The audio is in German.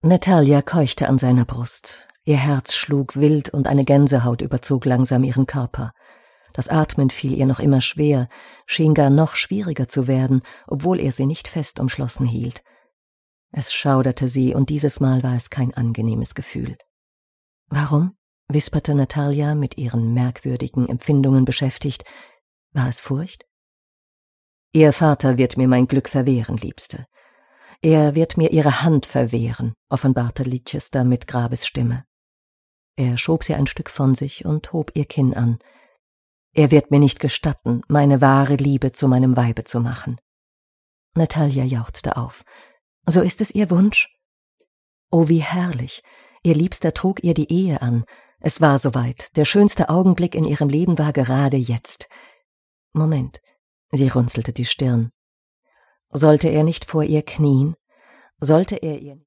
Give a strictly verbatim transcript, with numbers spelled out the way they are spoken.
Natalia keuchte an seiner Brust. Ihr Herz schlug wild und eine Gänsehaut überzog langsam ihren Körper. Das Atmen fiel ihr noch immer schwer, schien gar noch schwieriger zu werden, obwohl er sie nicht fest umschlossen hielt. Es schauderte sie, und dieses Mal war es kein angenehmes Gefühl. »Warum?« wisperte Natalia, mit ihren merkwürdigen Empfindungen beschäftigt. »War es Furcht?« »Ihr Vater wird mir mein Glück verwehren, Liebste. Er wird mir ihre Hand verwehren«, offenbarte Leicester mit Grabesstimme. Er schob sie ein Stück von sich und hob ihr Kinn an. »Er wird mir nicht gestatten, meine wahre Liebe zu meinem Weibe zu machen.« Natalia jauchzte auf. »So ist es Ihr Wunsch?« Oh, wie herrlich! Ihr Liebster trug ihr die Ehe an. Es war soweit. Der schönste Augenblick in ihrem Leben war gerade jetzt. Moment, sie runzelte die Stirn. Sollte er nicht vor ihr knien? Sollte er ihr